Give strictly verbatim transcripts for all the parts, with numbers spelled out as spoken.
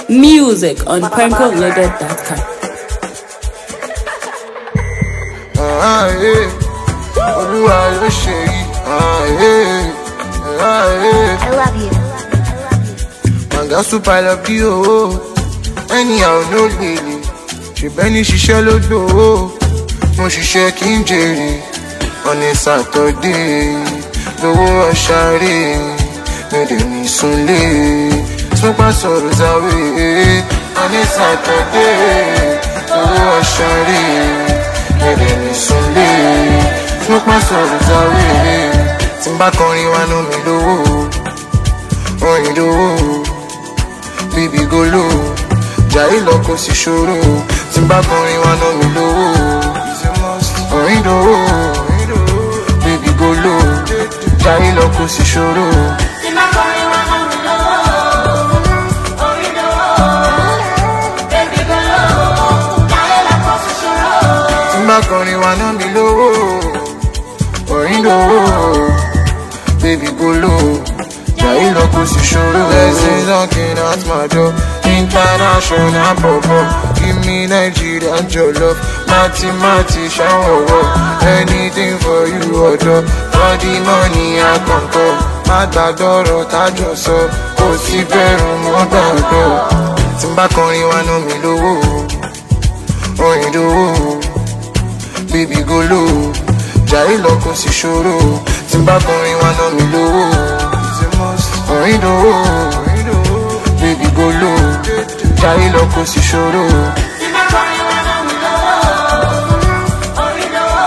Music on panko loaded dot com. Ah, yeah. Olúwa ló ṣe yìí. Ah, yeah. Ah, yeah. I love you. Manga super love you, oh. Anyhow, no lady. Ṣe bẹ́ni ṣiṣẹ́ lódò, oh. Mo ṣiṣẹ́ kí n jèrè. On a Saturday, lówó ọ̀ṣàrè. Mèdè mi súnlé. Smoke sorrows away. On a Saturday, lówó ọ̀ṣàrè. Mèdè mi súnlé. Smoke sorrows away. Tí n bá kọrin wá nú mi lówó. Orin lówó. Baby go low. Jàre lọ kò sí ṣòro. Tí n bá kọrin wá nú mi lówó. Orin lówó. Baby go low. Jàre lọ kò sí ṣòro. Tí n bá kọrin wá nú mi lówó. Orin lówó. Baby go low. Jàre lọ kò sí ṣòro. Tí n bá kọrin wá nú mi lówó. Orin lówó. Baby go low. Jàre lọ kò sí ṣòro. Blessings knocking at my door. International bobo. Give me Nigeria jollof. Mati mati shower. Anything for you order. For the money I can call. Má gbàgbọ́rọ̀ tájọ sọ. Kò sí bẹ̀rù mọ́ gbàgbọ́. Tí n bá kọrin wá ná mi lówó. Orin lówó. Baby go low. Jàre lọ kò sí ṣòro. Tí n bá kọrin wá ná mi lówó. Orin lówó. Baby go low. Jàre lọ kò sí ṣòro. Tí n bá kọrin wá nú mi lówó. Orin lówó.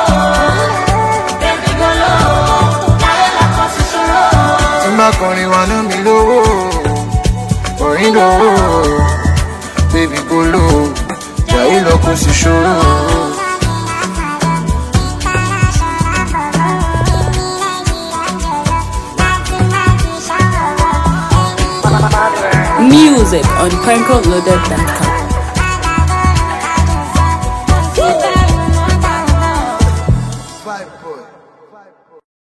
Baby go low. Jàre lọ kò sí ṣòro. Tí n bá kọrin wá ná mi lówó. Orin lówó. Baby go low. Jàre lọ kò sí ṣòro. Music on panko loaded dot com.